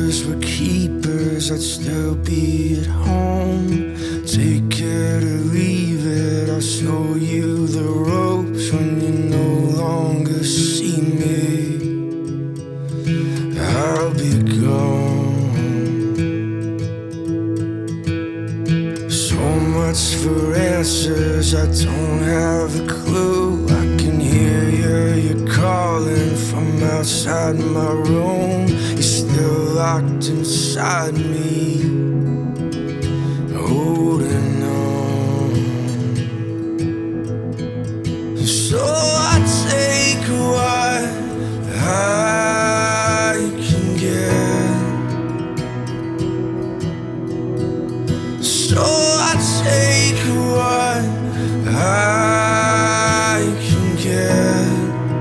brothers were keepers, I'd still be at home. Take it or leave it, I'll show you the ropes when you no longer see me. I'll be gone. So much for answers, I don't have a clue. I can hear you're calling from outside my room. You're still locked inside me, holding on. So I take what I can get. So I take what I can get.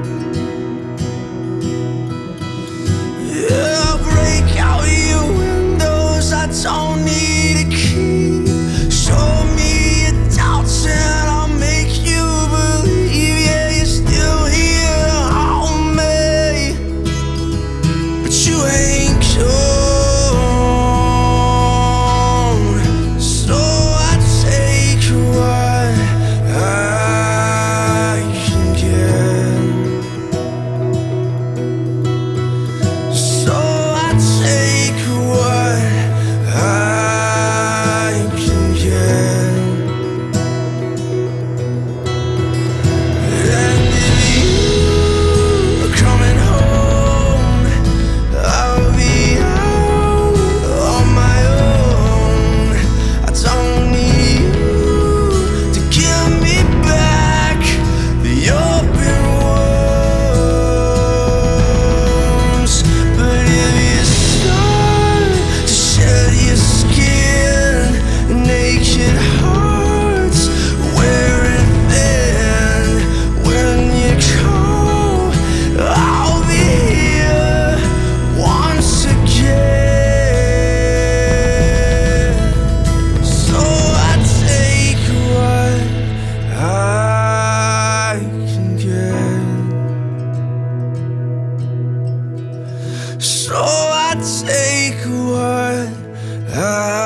Yeah, I'll break out your windows, I don't need a key. Show me your doubts and I'll make you believe. Yeah, you're still here on me, but you ain't gone. So I take what I can get. So I take what I can get. And if you are coming home, I'll be out on my own. I don't need you to give me back the open wounds. But if you start to shed your skin, naked hearts wearing thin, when you call, I'll be here once again. So I take what I can get. So I take what I